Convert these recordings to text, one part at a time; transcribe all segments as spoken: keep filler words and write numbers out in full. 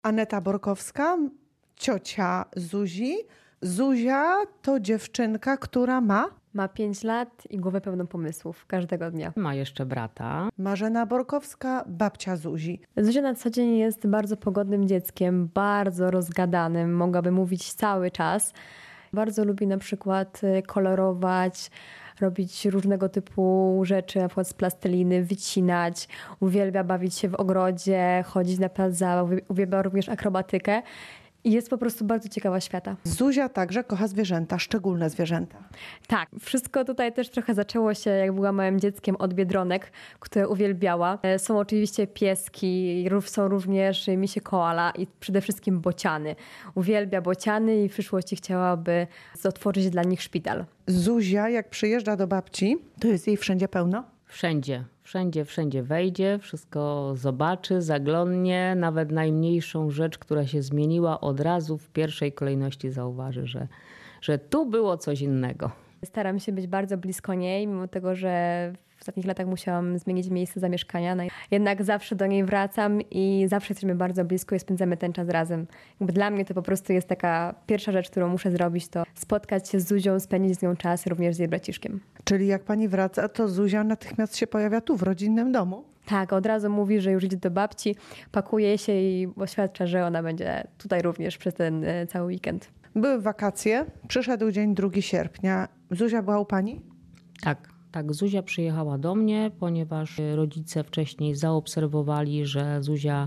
Aneta Borkowska, ciocia Zuzi. Zuzia to dziewczynka, która ma? Ma pięć lat i głowę pełną pomysłów każdego dnia. Ma jeszcze brata. Marzena Borkowska, babcia Zuzi. Zuzia na co dzień jest bardzo pogodnym dzieckiem, bardzo rozgadanym, mogłaby mówić cały czas. Bardzo lubi na przykład kolorować, robić różnego typu rzeczy, na przykład z plasteliny, wycinać. Uwielbia bawić się w ogrodzie, chodzić na plac zabaw, uwielbia również akrobatykę. I jest po prostu bardzo ciekawa świata. Zuzia także kocha zwierzęta, szczególne zwierzęta. Tak, wszystko tutaj też trochę zaczęło się, jak była małym dzieckiem, od biedronek, które uwielbiała. Są oczywiście pieski, są również misie koala i przede wszystkim bociany. Uwielbia bociany i w przyszłości chciałaby otworzyć dla nich szpital. Zuzia, jak przyjeżdża do babci, to jest jej wszędzie pełno? Wszędzie, wszędzie, wszędzie wejdzie, wszystko zobaczy, zaglądnie, nawet najmniejszą rzecz, która się zmieniła, od razu w pierwszej kolejności zauważy, że, że tu było coś innego. Staram się być bardzo blisko niej, mimo tego, że w ostatnich latach musiałam zmienić miejsce zamieszkania. No jednak zawsze do niej wracam i zawsze jesteśmy bardzo blisko i spędzamy ten czas razem. Jakby dla mnie to po prostu jest taka pierwsza rzecz, którą muszę zrobić, to spotkać się z Zuzią, spędzić z nią czas, również z jej braciszkiem. Czyli jak pani wraca, to Zuzia natychmiast się pojawia tu, w rodzinnym domu? Tak, od razu mówi, że już idzie do babci, pakuje się i oświadcza, że ona będzie tutaj również przez ten cały weekend. Były wakacje, przyszedł dzień drugiego sierpnia. Zuzia była u pani? Tak, tak. Zuzia przyjechała do mnie, ponieważ rodzice wcześniej zaobserwowali, że Zuzia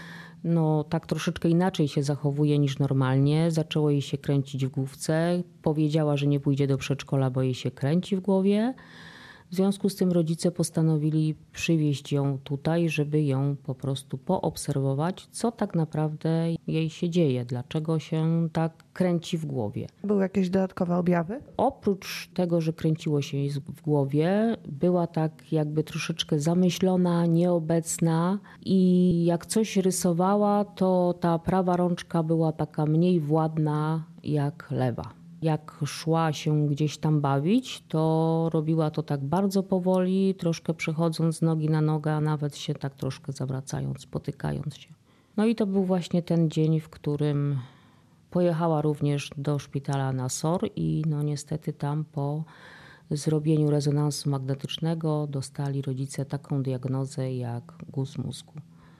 no, tak troszeczkę inaczej się zachowuje niż normalnie. Zaczęło jej się kręcić w główce. Powiedziała, że nie pójdzie do przedszkola, bo jej się kręci w głowie. W związku z tym rodzice postanowili przywieźć ją tutaj, żeby ją po prostu poobserwować, co tak naprawdę jej się dzieje, dlaczego się tak kręci w głowie. Były jakieś dodatkowe objawy? Oprócz tego, że kręciło się jej w głowie, była tak jakby troszeczkę zamyślona, nieobecna i jak coś rysowała, to ta prawa rączka była taka mniej władna jak lewa. Jak szła się gdzieś tam bawić, to robiła to tak bardzo powoli, troszkę przechodząc z nogi na nogę, a nawet się tak troszkę zawracając, spotykając się. No i to był właśnie ten dzień, w którym pojechała również do szpitala na S O R i no niestety tam po zrobieniu rezonansu magnetycznego dostali rodzice taką diagnozę jak guz mózgu.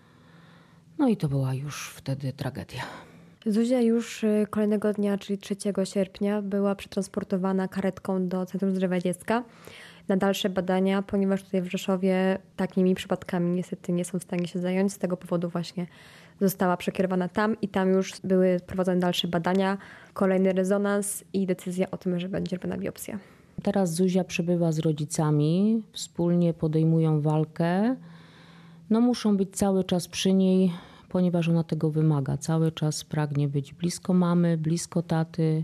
No i to była już wtedy tragedia. Zuzia już kolejnego dnia, czyli trzeciego sierpnia, była przetransportowana karetką do Centrum Zdrowia Dziecka na dalsze badania, ponieważ tutaj w Rzeszowie takimi przypadkami niestety nie są w stanie się zająć. Z tego powodu właśnie została przekierowana tam i tam już były prowadzone dalsze badania, kolejny rezonans i decyzja o tym, że będzie robiona biopsja. Teraz Zuzia przebywa z rodzicami, wspólnie podejmują walkę. No muszą być cały czas przy niej, ponieważ ona tego wymaga. Cały czas pragnie być blisko mamy, blisko taty.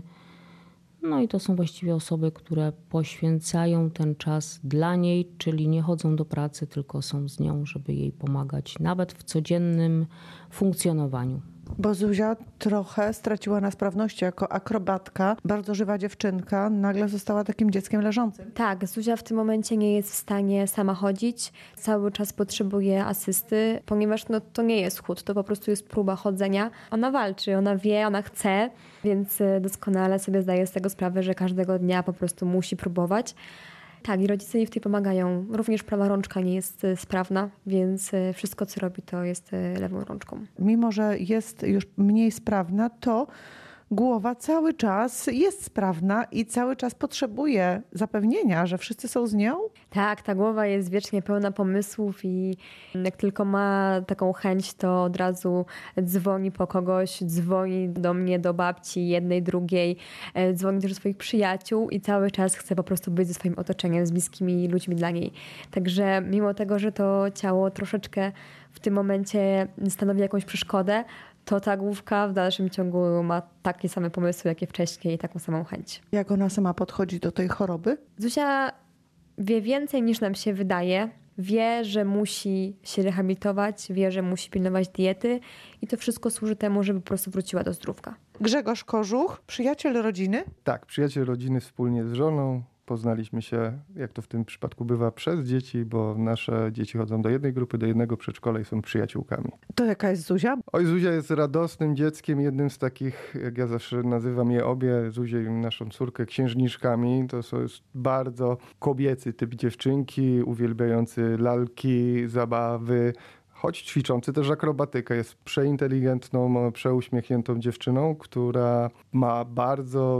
No i to są właściwie osoby, które poświęcają ten czas dla niej, czyli nie chodzą do pracy, tylko są z nią, żeby jej pomagać, nawet w codziennym funkcjonowaniu. Bo Zuzia trochę straciła na sprawności jako akrobatka. Bardzo żywa dziewczynka, nagle została takim dzieckiem leżącym. Tak, Zuzia w tym momencie nie jest w stanie sama chodzić. Cały czas potrzebuje asysty, ponieważ no, to nie jest chód, to po prostu jest próba chodzenia. Ona walczy, ona wie, ona chce, więc doskonale sobie zdaje z tego sprawę, że każdego dnia po prostu musi próbować. Tak, i rodzice jej w tej pomagają. Również prawa rączka nie jest sprawna, więc wszystko, co robi, to jest lewą rączką. Mimo że jest już mniej sprawna, to głowa cały czas jest sprawna i cały czas potrzebuje zapewnienia, że wszyscy są z nią? Tak, ta głowa jest wiecznie pełna pomysłów i jak tylko ma taką chęć, to od razu dzwoni po kogoś, dzwoni do mnie, do babci, jednej, drugiej, dzwoni też do swoich przyjaciół i cały czas chce po prostu być ze swoim otoczeniem, z bliskimi ludźmi dla niej. Także mimo tego, że to ciało troszeczkę w tym momencie stanowi jakąś przeszkodę, to ta główka w dalszym ciągu ma takie same pomysły, jakie wcześniej i taką samą chęć. Jak ona sama podchodzi do tej choroby? Zuzia wie więcej niż nam się wydaje. Wie, że musi się rehabilitować, wie, że musi pilnować diety i to wszystko służy temu, żeby po prostu wróciła do zdrówka. Grzegorz Kożuch, przyjaciel rodziny? Tak, przyjaciel rodziny wspólnie z żoną. Poznaliśmy się, jak to w tym przypadku bywa, przez dzieci, bo nasze dzieci chodzą do jednej grupy, do jednego przedszkola i są przyjaciółkami. To jaka jest Zuzia? Oj, Zuzia jest radosnym dzieckiem, jednym z takich, jak ja zawsze nazywam je obie, Zuzię i naszą córkę, księżniczkami. To są jest bardzo kobiecy typ dziewczynki, uwielbiający lalki, zabawy, choć ćwiczący też akrobatykę. Jest przeinteligentną, przeuśmiechniętą dziewczyną, która ma bardzo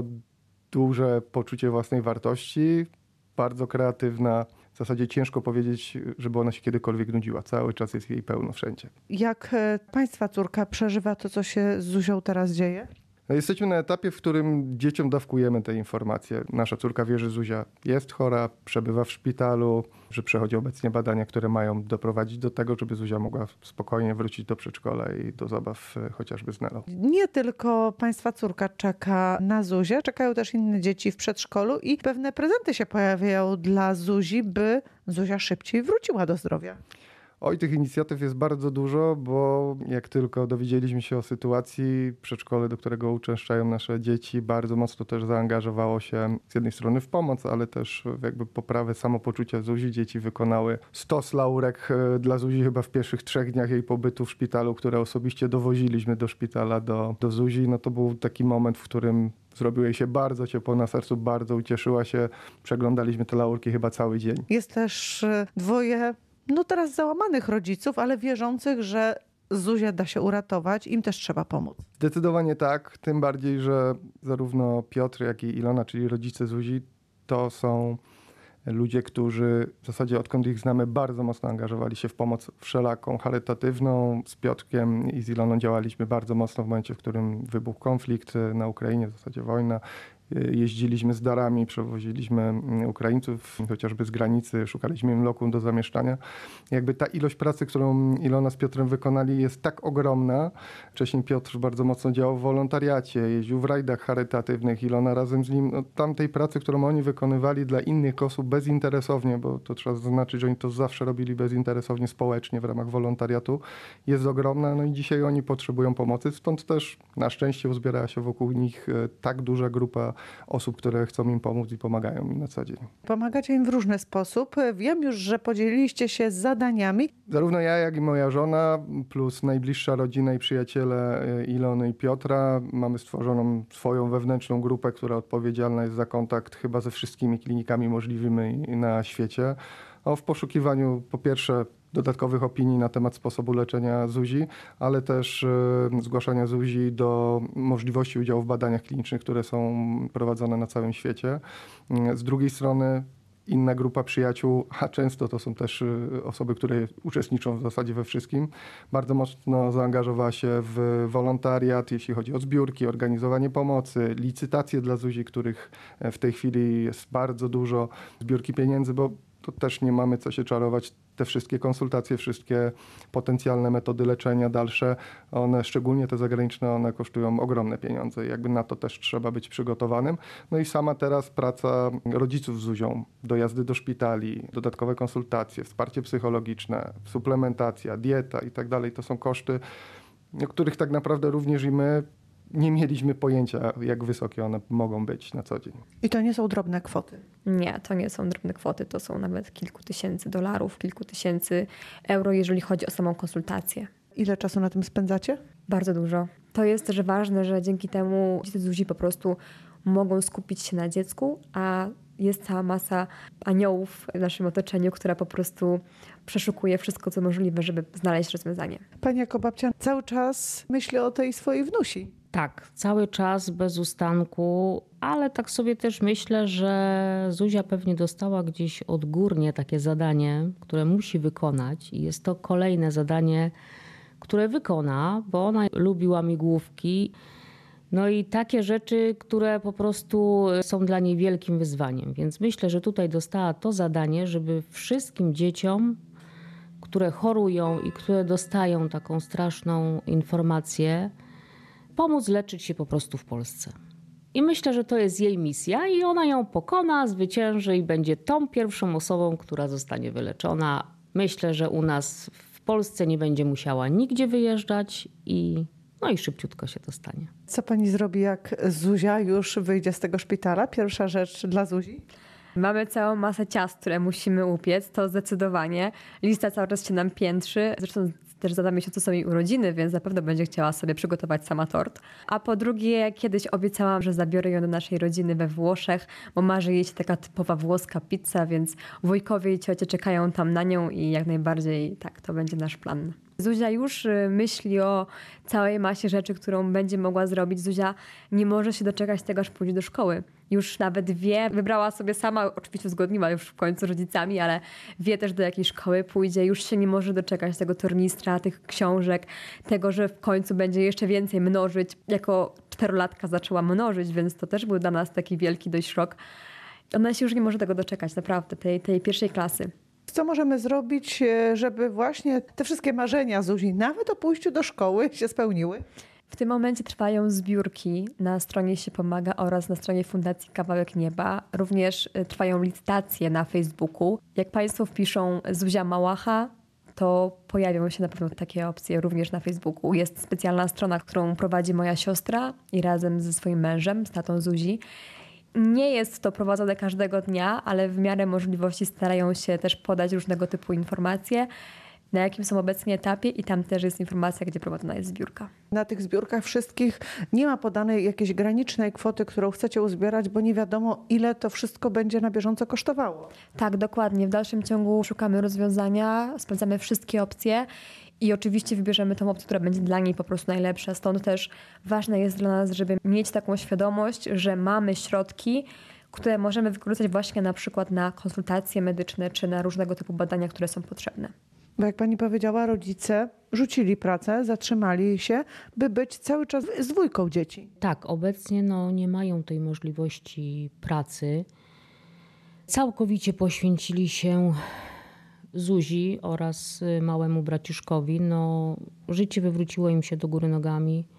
duże poczucie własnej wartości, bardzo kreatywna. W zasadzie ciężko powiedzieć, żeby ona się kiedykolwiek nudziła. Cały czas jest jej pełno wszędzie. Jak państwa córka przeżywa to, co się z Zuzią teraz dzieje? No, jesteśmy na etapie, w którym dzieciom dawkujemy te informacje. Nasza córka wie, że Zuzia jest chora, przebywa w szpitalu, że przechodzi obecnie badania, które mają doprowadzić do tego, żeby Zuzia mogła spokojnie wrócić do przedszkola i do zabaw chociażby z Nelą. Nie tylko państwa córka czeka na Zuzię, czekają też inne dzieci w przedszkolu i pewne prezenty się pojawiają dla Zuzi, by Zuzia szybciej wróciła do zdrowia. Oj, tych inicjatyw jest bardzo dużo, bo jak tylko dowiedzieliśmy się o sytuacji, przedszkole, do którego uczęszczają nasze dzieci, bardzo mocno też zaangażowało się z jednej strony w pomoc, ale też w jakby poprawę samopoczucia Zuzi. Dzieci wykonały stos laurek dla Zuzi chyba w pierwszych trzech dniach jej pobytu w szpitalu, które osobiście dowoziliśmy do szpitala do, do Zuzi. No to był taki moment, w którym zrobiło jej się bardzo ciepło na sercu, bardzo ucieszyła się. Przeglądaliśmy te laurki chyba cały dzień. Jest też dwoje no teraz załamanych rodziców, ale wierzących, że Zuzia da się uratować, im też trzeba pomóc. Zdecydowanie tak, tym bardziej, że zarówno Piotr, jak i Ilona, czyli rodzice Zuzi, to są ludzie, którzy w zasadzie odkąd ich znamy bardzo mocno angażowali się w pomoc wszelaką, charytatywną. Z Piotrkiem i z Iloną działaliśmy bardzo mocno w momencie, w którym wybuchł konflikt na Ukrainie, w zasadzie wojna. Jeździliśmy z darami, przewoziliśmy Ukraińców chociażby z granicy, szukaliśmy im lokum do zamieszkania. Jakby ta ilość pracy, którą Ilona z Piotrem wykonali, jest tak ogromna. Wcześniej Piotr bardzo mocno działał w wolontariacie, jeździł w rajdach charytatywnych, Ilona razem z nim. No, tamtej pracy, którą oni wykonywali dla innych osób bezinteresownie, bo to trzeba zaznaczyć, że oni to zawsze robili bezinteresownie, społecznie w ramach wolontariatu, jest ogromna. No i dzisiaj oni potrzebują pomocy, stąd też na szczęście uzbierała się wokół nich tak duża grupa osób, które chcą im pomóc i pomagają im na co dzień. Pomagacie im w różny sposób. Wiem już, że podzieliliście się zadaniami. Zarówno ja, jak i moja żona, plus najbliższa rodzina i przyjaciele Ilony i Piotra, mamy stworzoną swoją wewnętrzną grupę, która odpowiedzialna jest za kontakt chyba ze wszystkimi klinikami możliwymi na świecie. O, w poszukiwaniu po pierwsze dodatkowych opinii na temat sposobu leczenia Zuzi, ale też y, zgłaszania Zuzi do możliwości udziału w badaniach klinicznych, które są prowadzone na całym świecie. Y, z drugiej strony inna grupa przyjaciół, a często to są też osoby, które uczestniczą w zasadzie we wszystkim, bardzo mocno zaangażowała się w wolontariat, jeśli chodzi o zbiórki, organizowanie pomocy, licytacje dla Zuzi, których w tej chwili jest bardzo dużo, zbiórki pieniędzy, bo to też nie mamy co się czarować. Te wszystkie konsultacje, wszystkie potencjalne metody leczenia dalsze, one, szczególnie te zagraniczne, one kosztują ogromne pieniądze. Jakby na to też trzeba być przygotowanym. No i sama teraz praca rodziców z Zuzią, dojazdy do szpitali, dodatkowe konsultacje, wsparcie psychologiczne, suplementacja, dieta i tak dalej. To są koszty, o których tak naprawdę również i my nie mieliśmy pojęcia, jak wysokie one mogą być na co dzień. I to nie są drobne kwoty. Nie, to nie są drobne kwoty, to są nawet kilku tysięcy dolarów, kilku tysięcy euro, jeżeli chodzi o samą konsultację. Ile czasu na tym spędzacie? Bardzo dużo. To jest też ważne, że dzięki temu dzieci Zuzi po prostu mogą skupić się na dziecku, a jest cała masa aniołów w naszym otoczeniu, która po prostu przeszukuje wszystko, co możliwe, żeby znaleźć rozwiązanie. Pani jako babcia cały czas myśli o tej swojej wnusi. Tak, cały czas bez ustanku, ale tak sobie też myślę, że Zuzia pewnie dostała gdzieś odgórnie takie zadanie, które musi wykonać i jest to kolejne zadanie, które wykona, bo ona lubi łamigłówki. No i takie rzeczy, które po prostu są dla niej wielkim wyzwaniem. Więc myślę, że tutaj dostała to zadanie, żeby wszystkim dzieciom, które chorują i które dostają taką straszną informację, pomóc leczyć się po prostu w Polsce. I myślę, że to jest jej misja i ona ją pokona, zwycięży i będzie tą pierwszą osobą, która zostanie wyleczona. Myślę, że u nas w Polsce nie będzie musiała nigdzie wyjeżdżać i no i szybciutko się to stanie. Co pani zrobi, jak Zuzia już wyjdzie z tego szpitala? Pierwsza rzecz dla Zuzi? Mamy całą masę ciast, które musimy upiec, to zdecydowanie. Lista cały czas się nam piętrzy. Zresztą też za miesiącu są jej urodziny, więc na pewno będzie chciała sobie przygotować sama tort. A po drugie, kiedyś obiecałam, że zabiorę ją do naszej rodziny we Włoszech, bo marzy jej się taka typowa włoska pizza, więc wujkowie i ciocie czekają tam na nią i jak najbardziej tak, to będzie nasz plan. Zuzia już myśli o całej masie rzeczy, którą będzie mogła zrobić. Zuzia nie może się doczekać tego, aż pójdzie do szkoły. Już nawet wie, wybrała sobie sama, oczywiście uzgodniła już w końcu z rodzicami, ale wie też, do jakiej szkoły pójdzie. Już się nie może doczekać tego tornistra, tych książek, tego, że w końcu będzie jeszcze więcej mnożyć. Jako czterolatka zaczęła mnożyć, więc to też był dla nas taki wielki dość szok. Ona się już nie może tego doczekać, naprawdę, tej, tej pierwszej klasy. Co możemy zrobić, żeby właśnie te wszystkie marzenia Zuzi, nawet o pójściu do szkoły, się spełniły? W tym momencie trwają zbiórki na stronie Się Pomaga oraz na stronie Fundacji Kawałek Nieba. Również trwają licytacje na Facebooku. Jak Państwo wpiszą Zuzia Małacha, to pojawią się na pewno takie opcje również na Facebooku. Jest specjalna strona, którą prowadzi moja siostra i razem ze swoim mężem, z tatą Zuzi. Nie jest to prowadzone każdego dnia, ale w miarę możliwości starają się też podać różnego typu informacje, na jakim są obecnie etapie i tam też jest informacja, gdzie prowadzona jest zbiórka. Na tych zbiórkach wszystkich nie ma podanej jakiejś granicznej kwoty, którą chcecie uzbierać, bo nie wiadomo, ile to wszystko będzie na bieżąco kosztowało. Tak, dokładnie. W dalszym ciągu szukamy rozwiązania, sprawdzamy wszystkie opcje i oczywiście wybierzemy tą opcję, która będzie dla niej po prostu najlepsza. Stąd też ważne jest dla nas, żeby mieć taką świadomość, że mamy środki, które możemy wykorzystać właśnie na przykład na konsultacje medyczne czy na różnego typu badania, które są potrzebne. Bo jak pani powiedziała, rodzice rzucili pracę, zatrzymali się, by być cały czas z dwójką dzieci. Tak, obecnie no, nie mają tej możliwości pracy. Całkowicie poświęcili się Zuzi oraz małemu braciszkowi. No, życie wywróciło im się do góry nogami.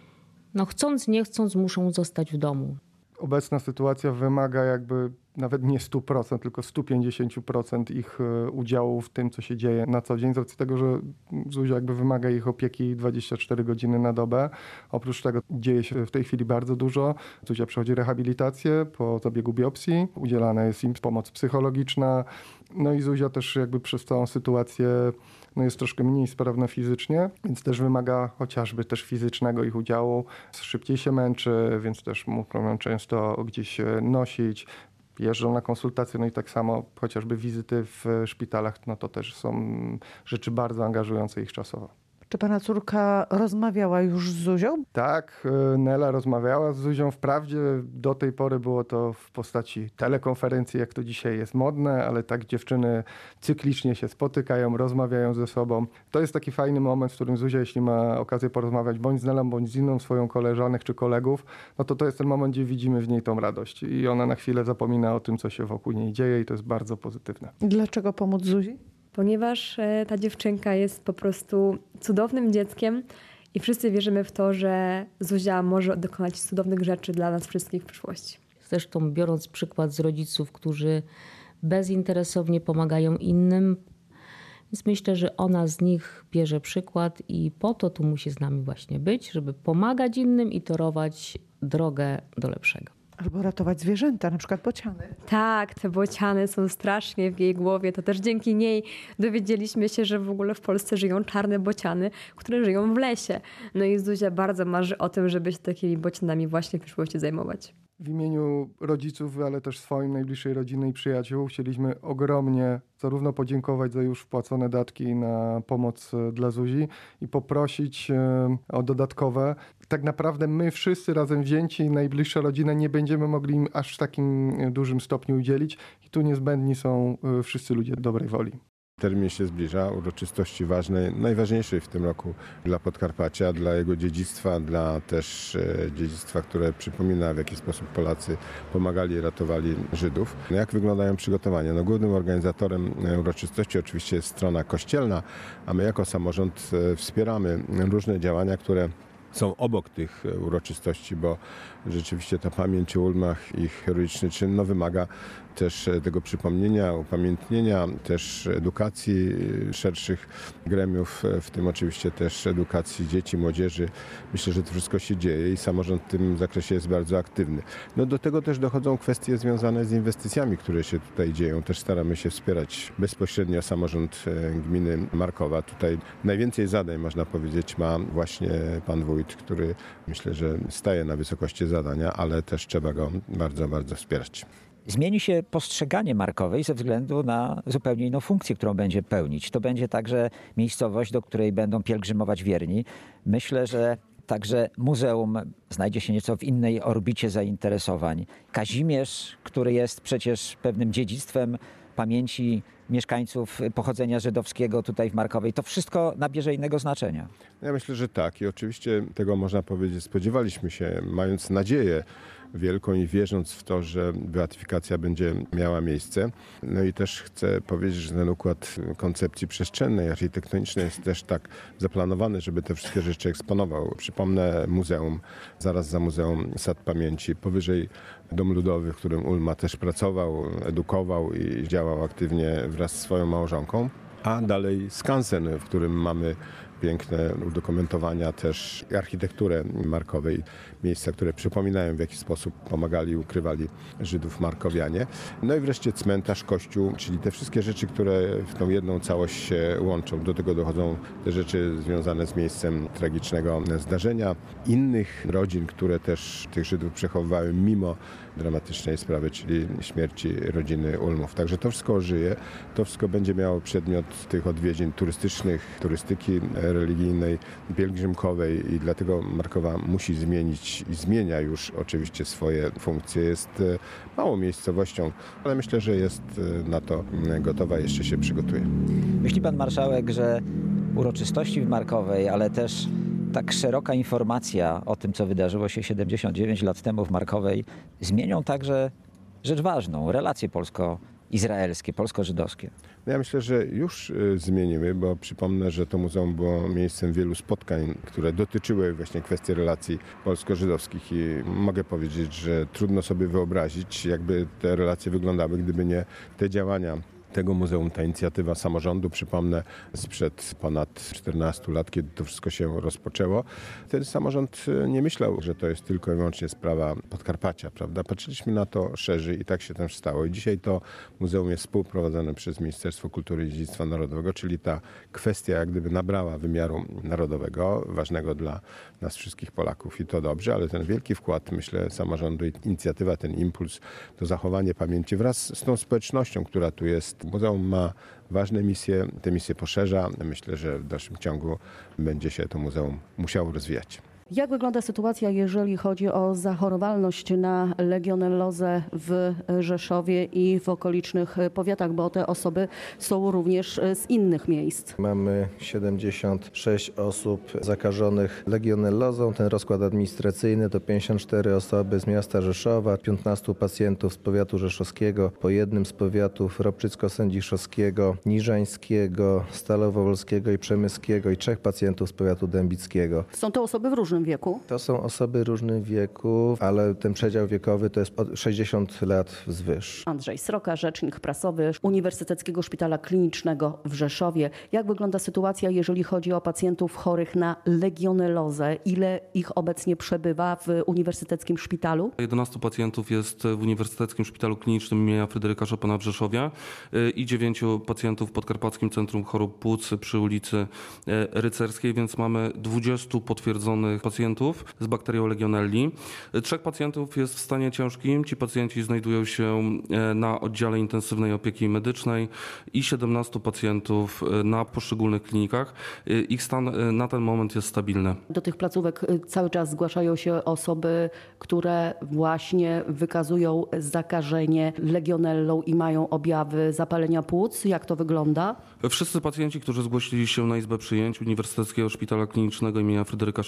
No, chcąc, nie chcąc, muszą zostać w domu. Obecna sytuacja wymaga jakby nawet nie stu procent, tylko stu pięćdziesięciu procent ich udziału w tym, co się dzieje na co dzień, z racji tego, że Zuzia jakby wymaga ich opieki dwadzieścia cztery godziny na dobę. Oprócz tego dzieje się w tej chwili bardzo dużo. Zuzia przechodzi rehabilitację po zabiegu biopsji, udzielana jest im pomoc psychologiczna. No i Zuzia też jakby przez całą sytuację no jest troszkę mniej sprawna fizycznie, więc też wymaga chociażby też fizycznego ich udziału. Szybciej się męczy, więc też muszą ją często gdzieś nosić. Jeżdżą na konsultacje, no i tak samo chociażby wizyty w szpitalach, no to też są rzeczy bardzo angażujące ich czasowo. Czy pana córka rozmawiała już z Zuzią? Tak, Nela rozmawiała z Zuzią. Wprawdzie do tej pory było to w postaci telekonferencji, jak to dzisiaj jest modne, ale tak dziewczyny cyklicznie się spotykają, rozmawiają ze sobą. To jest taki fajny moment, w którym Zuzia, jeśli ma okazję porozmawiać bądź z Nelą, bądź z inną swoją koleżanek czy kolegów, no to to jest ten moment, gdzie widzimy w niej tą radość. I ona na chwilę zapomina o tym, co się wokół niej dzieje i to jest bardzo pozytywne. Dlaczego pomóc Zuzi? Ponieważ ta dziewczynka jest po prostu cudownym dzieckiem i wszyscy wierzymy w to, że Zuzia może dokonać cudownych rzeczy dla nas wszystkich w przyszłości. Zresztą biorąc przykład z rodziców, którzy bezinteresownie pomagają innym, więc myślę, że ona z nich bierze przykład i po to tu musi z nami właśnie być, żeby pomagać innym i torować drogę do lepszego. Albo ratować zwierzęta, na przykład bociany. Tak, te bociany są strasznie w jej głowie. To też dzięki niej dowiedzieliśmy się, że w ogóle w Polsce żyją czarne bociany, które żyją w lesie. No i Zuzia bardzo marzy o tym, żeby się takimi bocianami właśnie w przyszłości zajmować. W imieniu rodziców, ale też swoim, najbliższej rodziny i przyjaciół chcieliśmy ogromnie zarówno podziękować za już wpłacone datki na pomoc dla Zuzi i poprosić o dodatkowe. Tak naprawdę my wszyscy razem wzięci, najbliższa rodzina, nie będziemy mogli im aż w takim dużym stopniu udzielić i tu niezbędni są wszyscy ludzie dobrej woli. Termin się zbliża, uroczystości ważnej, najważniejszej w tym roku dla Podkarpacia, dla jego dziedzictwa, dla też dziedzictwa, które przypomina, w jaki sposób Polacy pomagali i ratowali Żydów. No jak wyglądają przygotowania? No, głównym organizatorem uroczystości oczywiście jest strona kościelna, a my jako samorząd wspieramy różne działania, które są obok tych uroczystości, bo rzeczywiście ta pamięć o Ulmach, ich heroiczny czyn no, wymaga też tego przypomnienia, upamiętnienia, też edukacji szerszych gremiów, w tym oczywiście też edukacji dzieci, młodzieży. Myślę, że to wszystko się dzieje i samorząd w tym zakresie jest bardzo aktywny. No do tego też dochodzą kwestie związane z inwestycjami, które się tutaj dzieją. Też staramy się wspierać bezpośrednio samorząd gminy Markowa. Tutaj najwięcej zadań, można powiedzieć, ma właśnie pan wójt, który myślę, że staje na wysokości zadania, ale też trzeba go bardzo, bardzo wspierać. Zmieni się postrzeganie Markowej ze względu na zupełnie inną funkcję, którą będzie pełnić. To będzie także miejscowość, do której będą pielgrzymować wierni. Myślę, że także muzeum znajdzie się nieco w innej orbicie zainteresowań. Kazimierz, który jest przecież pewnym dziedzictwem pamięci mieszkańców pochodzenia żydowskiego tutaj w Markowej, to wszystko nabierze innego znaczenia. Ja myślę, że tak i oczywiście tego można powiedzieć, spodziewaliśmy się, mając nadzieję wielką i wierząc w to, że beatyfikacja będzie miała miejsce. No i też chcę powiedzieć, że ten układ koncepcji przestrzennej, architektonicznej jest też tak zaplanowany, żeby te wszystkie rzeczy eksponował. Przypomnę muzeum, zaraz za muzeum Sad Pamięci, powyżej Dom Ludowy, w którym Ulma też pracował, edukował i działał aktywnie wraz z swoją małżonką, a dalej skansen, w którym mamy piękne udokumentowania też architekturę Markowej, miejsca, które przypominają, w jaki sposób pomagali, ukrywali Żydów markowianie. No i wreszcie cmentarz, kościół, czyli te wszystkie rzeczy, które w tą jedną całość się łączą. Do tego dochodzą te rzeczy związane z miejscem tragicznego zdarzenia. Innych rodzin, które też tych Żydów przechowywały mimo dramatycznej sprawy, czyli śmierci rodziny Ulmów. Także to wszystko ożyje, to wszystko będzie miało przedmiot tych odwiedzin turystycznych, turystyki religijnej, pielgrzymkowej i dlatego Markowa musi zmienić i zmienia już oczywiście swoje funkcje. Jest małą miejscowością, ale myślę, że jest na to gotowa, jeszcze się przygotuje. Myśli pan marszałek, że uroczystości w Markowej, ale też tak szeroka informacja o tym, co wydarzyło się siedemdziesiąt dziewięć lat temu w Markowej, zmienią także rzecz ważną, relacje polsko-izraelskie, polsko-żydowskie? Ja myślę, że już zmienimy, bo przypomnę, że to muzeum było miejscem wielu spotkań, które dotyczyły właśnie kwestii relacji polsko-żydowskich i mogę powiedzieć, że trudno sobie wyobrazić, jakby te relacje wyglądały, gdyby nie te działania tego muzeum, ta inicjatywa samorządu, przypomnę, sprzed ponad czternastu lat, kiedy to wszystko się rozpoczęło. Wtedy samorząd nie myślał, że to jest tylko i wyłącznie sprawa Podkarpacia, prawda? Patrzyliśmy na to szerzej i tak się też stało. I dzisiaj to muzeum jest współprowadzone przez Ministerstwo Kultury i Dziedzictwa Narodowego, czyli ta kwestia jak gdyby nabrała wymiaru narodowego, ważnego dla nas wszystkich Polaków i to dobrze, ale ten wielki wkład, myślę, samorządu i inicjatywa, ten impuls, to zachowanie pamięci wraz z tą społecznością, która tu jest. Muzeum ma ważne misje, te misje poszerza. Myślę, że w dalszym ciągu będzie się to muzeum musiało rozwijać. Jak wygląda sytuacja, jeżeli chodzi o zachorowalność na legionellozę w Rzeszowie i w okolicznych powiatach, bo te osoby są również z innych miejsc? Mamy siedemdziesiąt sześć osób zakażonych legionellozą. Ten rozkład administracyjny to pięćdziesiąt cztery osoby z miasta Rzeszowa, piętnastu pacjentów z powiatu rzeszowskiego, po jednym z powiatów ropczycko-sędziszowskiego, niżańskiego, stalowo-wolskiego i przemyskiego i trzech pacjentów z powiatu dębickiego. Są to osoby w różnym wieku? To są osoby różnych wieków, ale ten przedział wiekowy to jest od sześćdziesiąt lat wzwyż. Andrzej Sroka, rzecznik prasowy Uniwersyteckiego Szpitala Klinicznego w Rzeszowie. Jak wygląda sytuacja, jeżeli chodzi o pacjentów chorych na legionellozę? Ile ich obecnie przebywa w Uniwersyteckim Szpitalu? jedenastu pacjentów jest w Uniwersyteckim Szpitalu Klinicznym imienia Fryderyka Chopina w Rzeszowie i dziewięciu pacjentów w Podkarpackim Centrum Chorób Płuc przy ulicy Rycerskiej, więc mamy dwudziestu potwierdzonych pacjentów z bakterią Legionelli. Trzech pacjentów jest w stanie ciężkim. Ci pacjenci znajdują się na oddziale intensywnej opieki medycznej i siedemnastu pacjentów na poszczególnych klinikach. Ich stan na ten moment jest stabilny. Do tych placówek cały czas zgłaszają się osoby, które właśnie wykazują zakażenie legionellą i mają objawy zapalenia płuc. Jak to wygląda? Wszyscy pacjenci, którzy zgłosili się na izbę przyjęć Uniwersyteckiego Szpitala Klinicznego imienia Fryderyka Chopina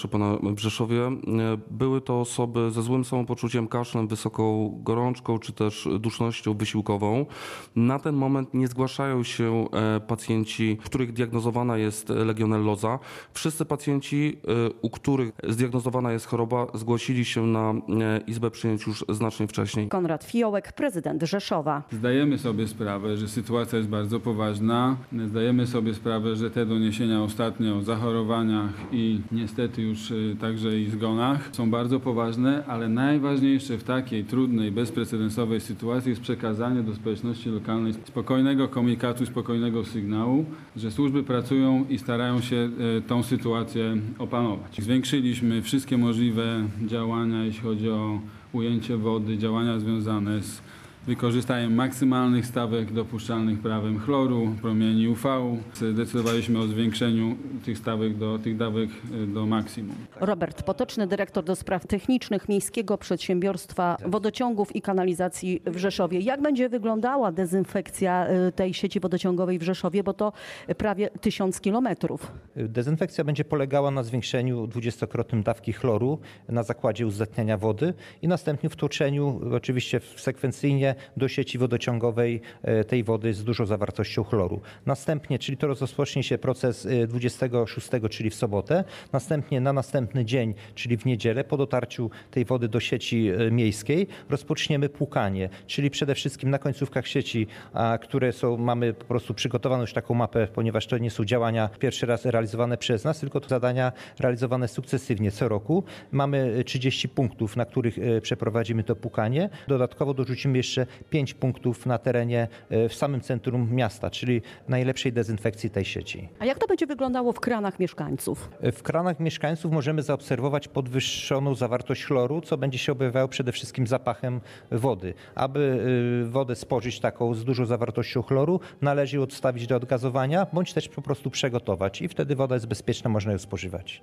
w Rzeszowie. Były to osoby ze złym samopoczuciem, kaszlem, wysoką gorączką czy też dusznością wysiłkową. Na ten moment nie zgłaszają się pacjenci, u których diagnozowana jest legionelloza. Wszyscy pacjenci, u których zdiagnozowana jest choroba, zgłosili się na izbę przyjęć już znacznie wcześniej. Konrad Fiołek, prezydent Rzeszowa. Zdajemy sobie sprawę, że sytuacja jest bardzo poważna. Zdajemy sobie sprawę, że te doniesienia ostatnio o zachorowaniach i niestety już także i zgonach są bardzo poważne, ale najważniejsze w takiej trudnej, bezprecedensowej sytuacji jest przekazanie do społeczności lokalnej spokojnego komunikatu, spokojnego sygnału, że służby pracują i starają się tą sytuację opanować. Zwiększyliśmy wszystkie możliwe działania, jeśli chodzi o ujęcie wody, działania związane z wykorzystaniem maksymalnych stawek dopuszczalnych prawem chloru, promieni U V. Zdecydowaliśmy o zwiększeniu tych stawek do tych dawek do maksimum. Robert Potoczny, dyrektor do spraw technicznych Miejskiego Przedsiębiorstwa Wodociągów i Kanalizacji w Rzeszowie. Jak będzie wyglądała dezynfekcja tej sieci wodociągowej w Rzeszowie, bo to prawie tysiąc kilometrów? Dezynfekcja będzie polegała na zwiększeniu dwudziestokrotnym dawki chloru na zakładzie uzdatniania wody i następnie wtłoczeniu oczywiście sekwencyjnie do sieci wodociągowej tej wody z dużą zawartością chloru. Następnie, czyli to rozpocznie się proces dwudziestego szóstego, czyli w sobotę, następnie na następny dzień, czyli w niedzielę, po dotarciu tej wody do sieci miejskiej rozpoczniemy płukanie, czyli przede wszystkim na końcówkach sieci, które są, mamy po prostu przygotowaną już taką mapę, ponieważ to nie są działania pierwszy raz realizowane przez nas, tylko to zadania realizowane sukcesywnie co roku. Mamy trzydzieści punktów, na których przeprowadzimy to płukanie. Dodatkowo dorzucimy jeszcze pięć punktów na terenie w samym centrum miasta, czyli najlepszej dezynfekcji tej sieci. A jak to będzie wyglądało w kranach mieszkańców? W kranach mieszkańców możemy zaobserwować podwyższoną zawartość chloru, co będzie się objawiało przede wszystkim zapachem wody. Aby wodę spożyć taką z dużą zawartością chloru, należy ją odstawić do odgazowania, bądź też po prostu przegotować i wtedy woda jest bezpieczna, można ją spożywać.